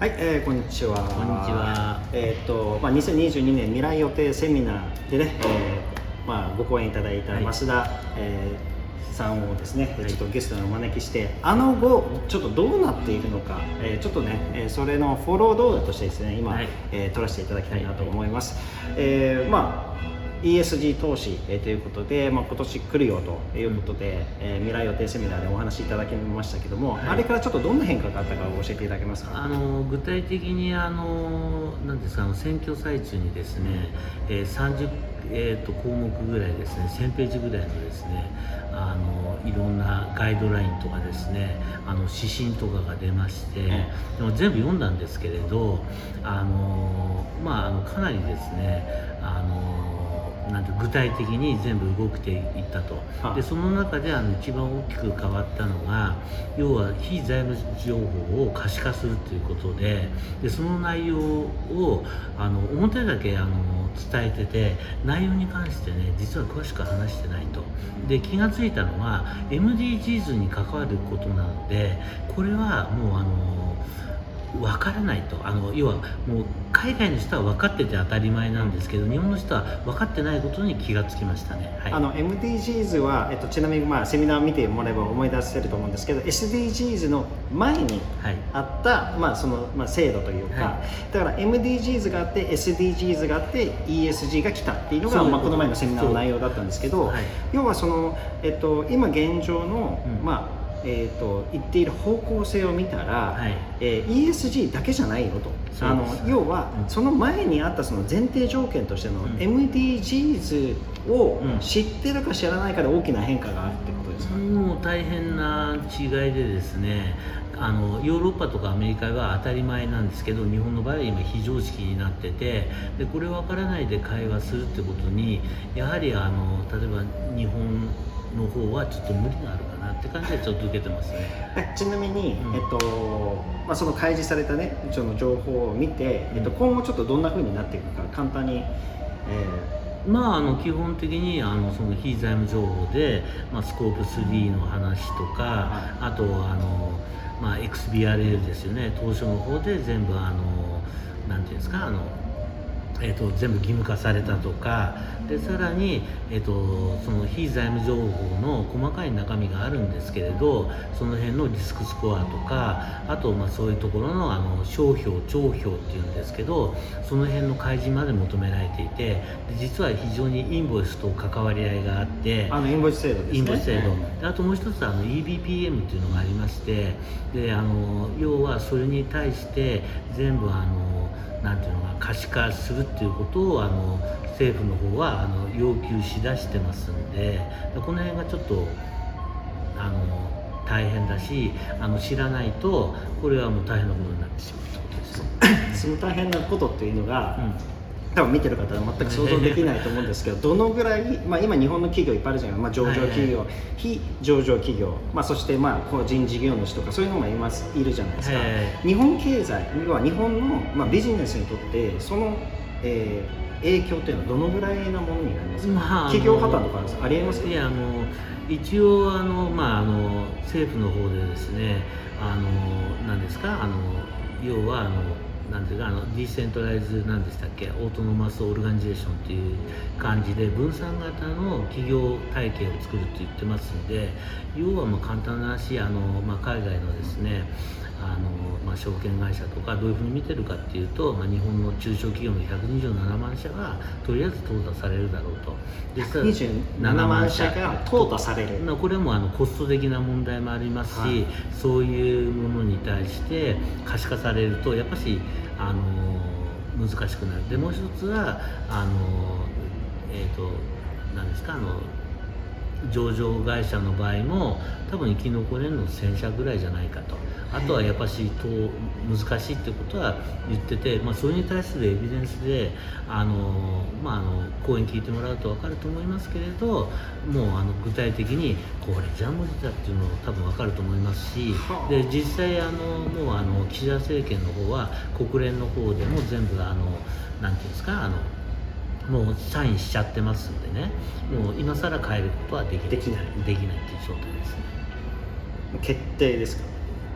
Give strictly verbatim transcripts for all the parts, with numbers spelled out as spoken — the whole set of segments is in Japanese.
はい、えー、こんにちは。 こんにちは。 えーっと、まあ、にせんにじゅうにねん未来予定セミナーでね、えーまあ、ご講演いただいた増田、はいえー、さんをですね、はい、ちょっとゲストにお招きして、あの後、ちょっとどうなっているのか、えー、ちょっとね、えー、それのフォロー動画としてですね、今、はいえー、撮らせていただきたいなと思います。はいえー、まあイーエスジー 投資、えー、ということで、まあ、今年来るよということで、うんえー、未来予定セミナーでお話しいただきましたけども、はい、あれからちょっとどんな変化があったかを教えていただけますか。 あの具体的にあのなんですかあの選挙最中にですね、えー、さんじゅう、えー、と項目ぐらいですねせんページぐらいのですねあのいろんなガイドラインとかですねあの指針とかが出まして、うん、でも全部読んだんですけれどあの、まあ、あのかなりですねあのなんて具体的に全部動くていったと。でその中であの一番大きく変わったのが要は非財務情報を可視化するということで、でその内容をあの表だけあの伝えてて内容に関してね実は詳しく話してないと。で気がついたのは エムディージーズ に関わることなのでこれはもうあの分からないと。あの要はもう海外の人は分かってて当たり前なんですけど日本の人は分かってないことに気がつきましたね、はい、 あの エムディージーズ は、えっと、ちなみに、まあ、セミナーを見てもらえば思い出せると思うんですけど エスディージーズ の前にあった、はいまあそのまあ、制度というか、はい、だから エムディージーズ があって エスディージーズ があって イーエスジー が来たっていうのがまあ、この前のセミナーの内容だったんですけど、はい、要はその、えっと、今現状の、うんまあえー、と言っている方向性を見たら、はいえー、イーエスジー だけじゃないよと。あの要は、うん、その前にあったその前提条件としての、うん、エムディージーズ を知ってるか知らないかで大きな変化があるってことですか。 もう大変な違いでですねあのヨーロッパとかアメリカは当たり前なんですけど日本の場合は今非常識になっててでこれ分からないで会話するってことにやはりあの例えば日本の方はちょっと無理があるかなって感じでちょっと受けてますね。 ちなみに、うんえっとまあ、その開示されたねその情報を見て、うんえっと、今後ちょっとどんな風になっていくか簡単に、えー、まああの基本的にあのその非財務情報で、まあ、スコープスリーの話とか、はい、あとあの、まあ、エックスビーアールエル ですよね当初の方で全部あのなんていうんですかあのえー、と全部義務化されたとかでさらに、えー、とその非財務情報の細かい中身があるんですけれどその辺のリスクスコアとかあとまあそういうところの、あの商標帳標っていうんですけどその辺の開示まで求められていてで実は非常にインボイスと関わり合いがあってあのインボイス制度ですね。 インボイス制度、うん、であともう一つあの イービーピーエム っていうのがありましてであの要はそれに対して全部あのなんていうのか可視化するっていうことをあの政府の方はあの要求しだしてますんでこの辺がちょっとあの大変だしあの知らないとこれはもう大変なことになってしまうってことです。 その大変なことっていうのが、うん多分見てる方は全く想像できないと思うんですけどどのぐらい、まあ、今日本の企業いっぱいあるじゃないですか、まあ、上場企業、はいはい、非上場企業、まあ、そしてまあ個人事業主とかそういうのもいますいるじゃないですか、はいはい、日本経済要は日本の、まあ、ビジネスにとってその、えー、影響っていうのはどのぐらいなものになりますか、まあ、企業破綻とかありえますか。 いやあの一応あの、まあ、あの政府の方でですねあの何ですかあの要はあのなんていうかあのディセントライズなんでしたっけオートノマスオルガニゼーションっていう感じで分散型の企業体系を作るって言ってますんで要はまあ簡単な話あの、まあ、海外のですねあの、まあ、証券会社とかどういうふうに見てるかっていうと、まあ、日本の中小企業のひゃくにじゅうななまん社がとりあえず淘汰されるだろうと。 ひゃくにじゅうななまん社が淘汰される。 これもあのコスト的な問題もありますし、はい、そういうものに対して可視化されるとやっぱしあの難しくなる。でもう一つはあのえっ、ー、と何ですかあの上場会社の場合も多分生き残れるのせん社ぐらいじゃないかと。あとはやっぱしと難しいってことは言ってて、まあ、それに対するエビデンスであの、まあ、あの講演聞いてもらうと分かると思いますけれどもうあの具体的にこれじゃ無理だっていうの多分分かると思いますしで実際あのもうあの岸田政権の方は国連の方でも全部あのなんていうんですかあのもうサインしちゃってますんでねもう今更変えることはできないできないできないっていう状態ですね。 決定ですか。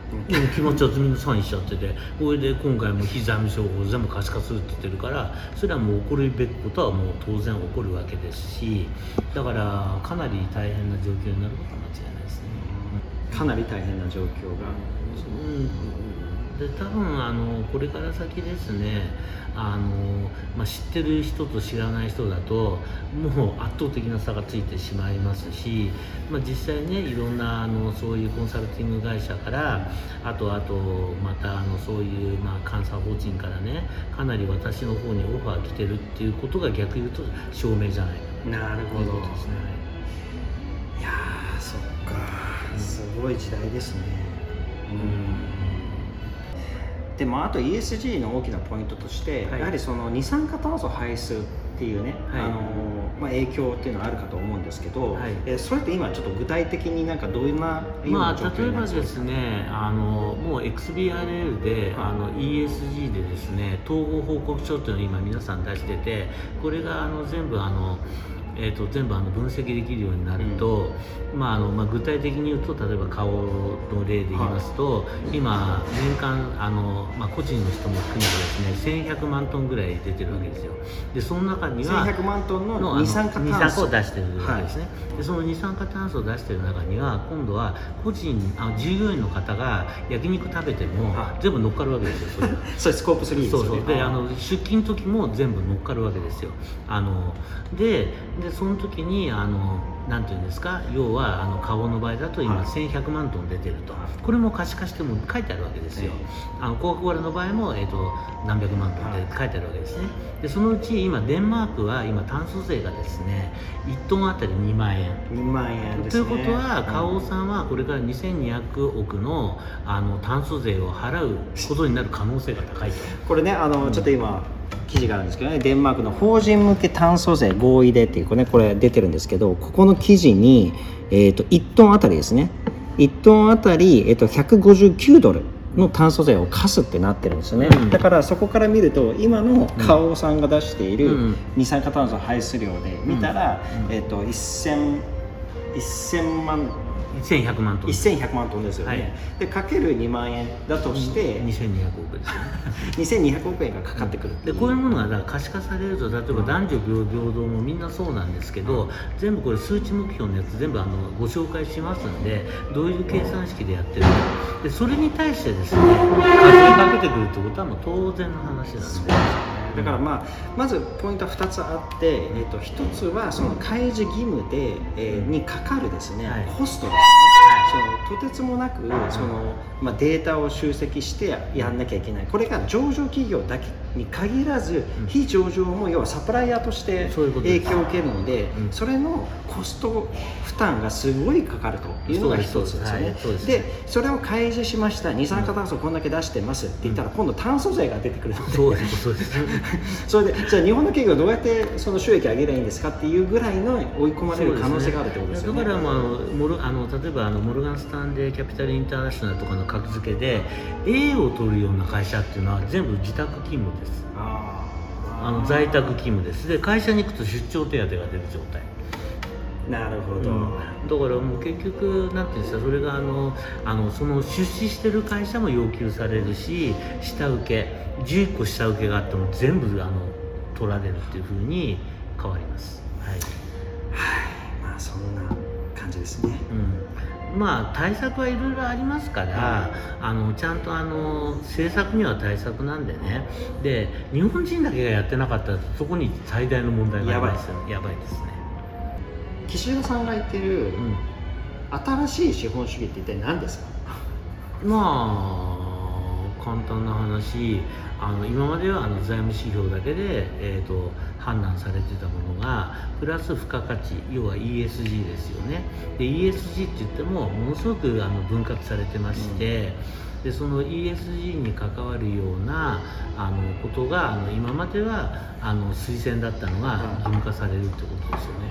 でも気持ちはみんなサインしちゃってて、これで今回も非財務省法全部可視化するって言ってるから、それはもう起こるべきことはもう当然起こるわけですし、だからかなり大変な状況になることは間違いないですね。 かなり大変な状況が、 うんで多分あのこれから先ですね、あの、まあ、知ってる人と知らない人だともう圧倒的な差がついてしまいますし、まあ、実際ねいろんなあのそういうコンサルティング会社からあとあとまたあのそういう、まあ、監査法人からねかなり私の方にオファー来てるっていうことが逆に言うと証明じゃないかなるほど。 ということですね。 いやーそっか、すごい時代ですね。うんでもあと イーエスジー の大きなポイントとして、はい、やはりその二酸化炭素排出っていうね、はい、あのまあ、影響っていうのはあるかと思うんですけど、はい、えそれって今ちょっと具体的になんかどんなような状況になるんですか？まあ、例えばですね、あのもう エックスビーアールエル で、はい、あの イーエスジー でですね統合報告書っていうのを今皆さん出してて、これがあの全部あのえー、と全部あの分析できるようになると、うんまああのまあ、具体的に言うと例えば顔の例で言いますと、はい、今年間あの、まあ、個人の人も含めてですねせんひゃくまんトンぐらい出てるわけですよ。でその中にはせんひゃくまんトンの二酸化炭素を出してるわけですね、はい、でその二酸化炭素を出してる中には今度は個人あ従業員の方が焼肉食べても全部乗っかるわけですよ。それそれスコープスリーですよね。 そうそうであの出勤の時も全部乗っかるわけですよ。あのででその時にあのなんていうんですか、要はあの顔の場合だと今せんひゃくまんトン出てると、これも可視化しても書いてあるわけですよ。あのコカ・コーラの場合も、えー、と何百万トンって書いてあるわけですね。でそのうち今デンマークは今炭素税がですねいっトンあたりにまんえんにまんえんですね。 ということは花王さんはこれからにせんにひゃくおくのあの炭素税を払うことになる可能性が高いと。 これねあの、うん、ちょっと今記事があるんですけどね、デンマークの法人向け炭素税合意でっていうこれ、ね、これ出てるんですけど、ここの記事に、えー、といっトンあたりですねいっトンあたり、えー、とひゃくごじゅうきゅうドルの炭素税を課すってなってるんですよね、うん、だからそこから見ると今の花王さんが出している二酸化炭素排出量で見たら、うんえー、とせんまんせんひゃくまんトンせんひゃくまんトンですよね、はい、でかけるにまんえんだとしてにせんにひゃくおくですよねにせんにひゃくおくえんがかかってくる、うん、 でこういうものがだから可視化されると、例えば男女平等もみんなそうなんですけど、うん、全部これ数値目標のやつ全部あのご紹介しますんで、どういう計算式でやってるかで、それに対してですね課税かけてくるってことはもう当然の話なんで、 だから、まあ、まずポイントはふたつあって、えー、とひとつはその開示義務で、えー、にかかるですね、はい、コストですね、はい、そのとてつもなくその、まあ、データを集積してやんなきゃいけない。これが上場企業だけに限らず、うん、非上場も要はサプライヤーとして影響を受けるので、うん、それのコスト負担がすごいかかるというのが一つですよね。でそれを開示しました、二酸化炭素こんだけ出してますって言ったら、今度炭素税が出てくるので、 そうですそうですそれでじゃあ日本の企業はどうやってその収益を上げればいいんですかっていうぐらいの追い込まれる可能性があるってことですよね。 だから、まあ、モルあの例えばあのモルガン・スタンレーキャピタル・インターナショナルとかの格付けで エー を取るような会社っていうのは全部自宅勤務です。ああの在宅勤務です。で会社に行くと出張手当が出る状態。 なるほど、 うん、だからもう結局なんていうんですか、それがあのあのその出資してる会社も要求されるし、下請けじゅういっこ下請けがあっても全部あの取られるっていう風に変わります。はい、はい、 まあそんな感じですね。 うん、まあ対策はいろいろありますから、うん、あのちゃんとあの政策には対策なんでね。で日本人だけがやってなかったらそこに最大の問題がありますよ。やばいですね。 岸田さんが言ってる、うん、新しい資本主義って一体何ですか？ まあ簡単な話、あの今まではあの財務指標だけで、えー、と判断されてたものがプラス付加価値、要は イーエスジー ですよね。で イーエスジー って言ってもものすごくあの分割されてまして、うん、でその イーエスジー に関わるようなあのことがあの今まではあの推薦だったのが義務化されるってことですよね。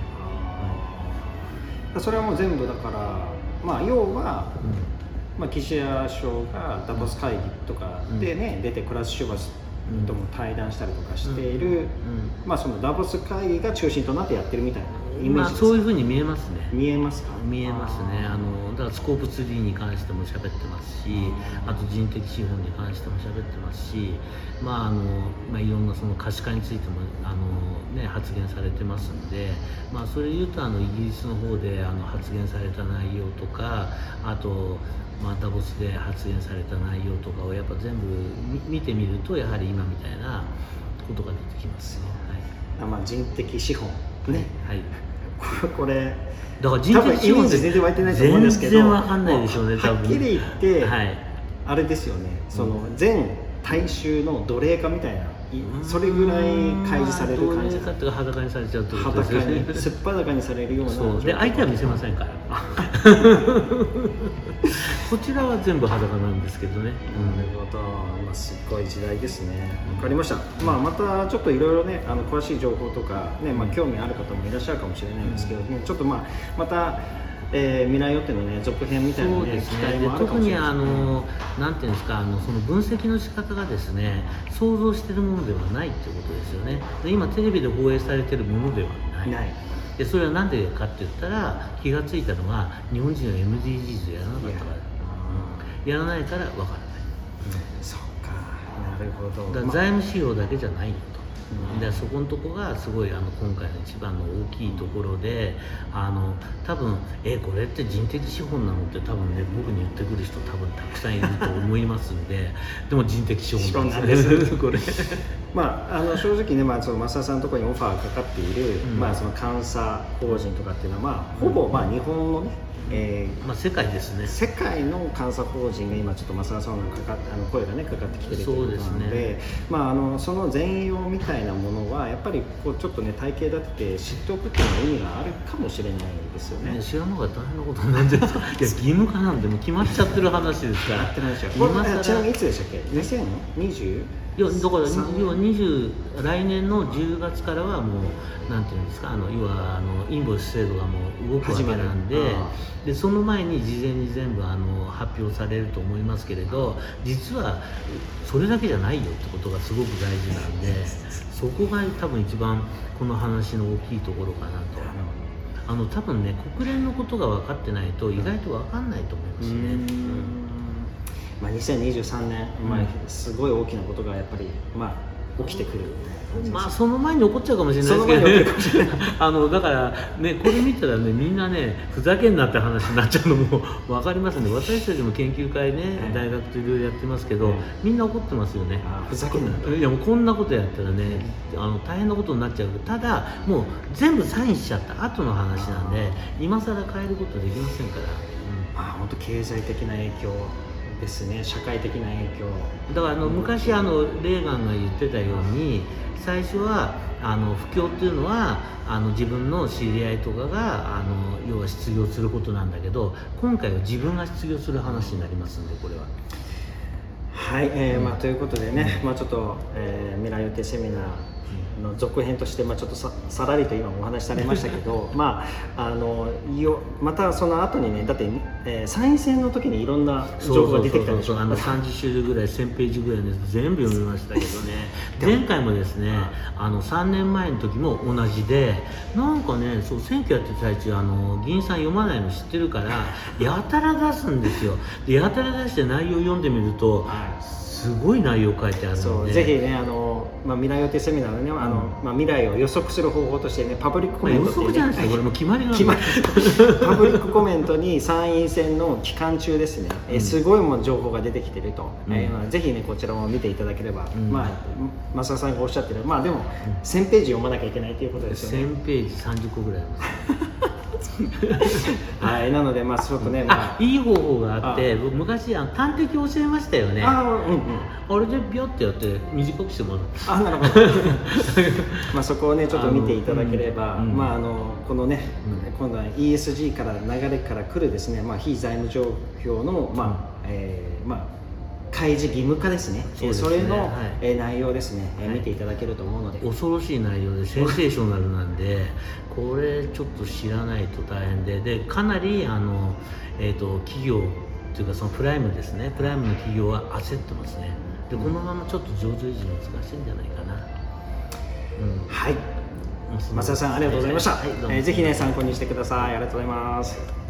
それはもう全部だから、まあ、要は、うんまあ、岸田首相がダボス会議とかでね、うん、出てクラス・シュバスとも対談したりとかしている、うんうんまあ、そのダボス会議が中心となってやってるみたいなイメージですか？ まあ、そういうふうに見えますね。 見えますか？ 見えますね。あのだからスコープ ツーディー に関しても喋ってますし、あと人的資本に関しても喋ってますし、まああのまあ、いろんなその可視化についてもあの、ね、発言されてますんで、まあ、それ言うとあのイギリスの方であの発言された内容とか、あとまあ、ダボスで発言された内容とかをやっぱ全部見てみると、やはり今みたいなことが出てきますね。 はい、まあ、人的資本ね、 はい、 これだから人的資本って全然湧いてないと思うんですけど、 全然わかんないでしょうね、多分。 はっきり言って、 はい、 あれですよね、その全大衆の奴隷化みたいな、それぐらい開示される感じ。 奴隷化っていうか裸にされちゃうってことですよね。 裸にすっぱだかにされるような。 そうで、相手は見せませんからこちらは全部裸なんですけどね。 なるほど、まあ、すごい時代ですね。わかりました。まあ、またちょっといろいろね、あの詳しい情報とかね、まあ、興味ある方もいらっしゃるかもしれないんですけども、ちょっとまあまた、えー、未来予定のね続編みたいな、ね、 そうですね、 期待もあるかもしれない。 特にあのなんていうんですか、あのその分析の仕方がですね、想像しているものではないってことですよね。で今テレビで放映されているものではない。 ない。 でそれはなんでかって言ったら、気がついたのは日本人は エムディージーズ やらなかったから、うん、やらないからわからない、うん、 そうか、なるほど。 だから財務指標だけじゃないよと、 うん、 でそこのとこがすごいあの今回の一番の大きいところで、あの多分えこれって人的資本なのって多分ね、僕に言ってくる人多分たくさんいると思いますんででも人的資本なんですねこれまあ、あの正直ね、まあ、その増田さんのところにオファーがかかっている、 うん、 まあ、その監査法人とかっていうのは、まあ、ほぼまあ日本のね、えーまあ、世界ですね。 世界の監査法人が今ちょっと増田さんのかかっあの声がねかかってきてるということなの で, で、ね、まあ、あのその全容みたいなものはやっぱりこうちょっとね体系立てて知っておくっていうのは意味があるかもしれないですよね。 ね、知らなかったら大変なことになるんですかいや義務化なんでも決まっちゃってる話ですから。 今更ちなみにいつでしたっけ？にせんにじゅう？ いやだから要はにじゅう来年のじゅうがつからはもうなんていうんですか、あの要はあのインボイス制度がもう動くわけなんで、でその前に事前に全部あの発表されると思いますけれど、実はそれだけじゃないよってことがすごく大事なんで、そこが多分一番この話の大きいところかなと。あの多分ね、国連のことが分かってないと意外と分かんないと思いますね。うん、 まあ、にせんにじゅうさんねん、まあ、すごい大きなことがやっぱり、まあ、起きてくる。 まあその前に起こっちゃうかもしれないですけどねあのだからね、これ見たらね、みんなねふざけんなって話になっちゃうのも分かりますね。私たちも研究会ね、はい、大学といろいろやってますけど、はい、みんな怒ってますよね。 あ、ふざけんなと。 いやもうこんなことやったらね、あの大変なことになっちゃう。ただもう全部サインしちゃった後の話なんで、今更変えることできませんから。 うん、まあ本当経済的な影響ですね、社会的な影響。 だからあの昔あのレーガンが言ってたように、最初はあの布教っていうのはあの自分の知り合いとかがあの要は失業することなんだけど、今回は自分が失業する話になりますんで、これは。 はい、えーまあ、ということでね、まあ、ちょっと、えー、未来予定セミナーの続編として、まあ、ちょっと さ, さらりと今お話しされましたけどまあ、あのよまたその後にね、だって、えー、参院選の時にいろんな情報が出てきたでしょ。 あのさんじゅっ種類ぐらいせんページぐらいのやつ全部読みましたけどね前回もですね、あのさんねんまえの時も同じで、なんかね、そう選挙やってる最中、あの議員さん読まないの知ってるからやたら出すんですよ。でやたら出して内容読んでみると、はい、すごい内容書いてあるので、 そうぜひね、あの、まあ、未来予定セミナーのね、あの、まあ、未来を予測する方法としてね、パブリックコメントっていう、ね、 予測じゃないですか、これも決まりなんでパブリックコメントに参院選の期間中ですね、うん、えすごいもう情報が出てきてると、うん、えー、ぜひねこちらも見ていただければ、うん、まあ増田さんがおっしゃってる、まあでも、うん、せんページ読まなきゃいけないということですよね。 せんページさんじゅっこぐらいありますはい、なのでまあちょっとね、まあ、 あいい方法があって、僕昔あの端的教えましたよね。 あ、うんうん、 あれでビョってやって短くしてもらって、 あ、なるほどまあそこをねちょっと見ていただければ、あ、うん、まああのこのね、うん、今度は イーエスジー から流れから来るですね、まあ非財務状況のまあ、うん、えー、まあ開示義務化ですね、そ, ですね、それの、はい、内容ですね、はい、見ていただけると思うので、 恐ろしい内容でセンセーショナルなんでこれちょっと知らないと大変で、でかなりあの、えー、と企業というかそのプライムですね、プライムの企業は焦ってますね。でこのままちょっと上場維持難しいんじゃないかな、 うん、はい、 増田さんありがとうございました、 はいはい、 えー、ぜひね参考にしてください。ありがとうございます。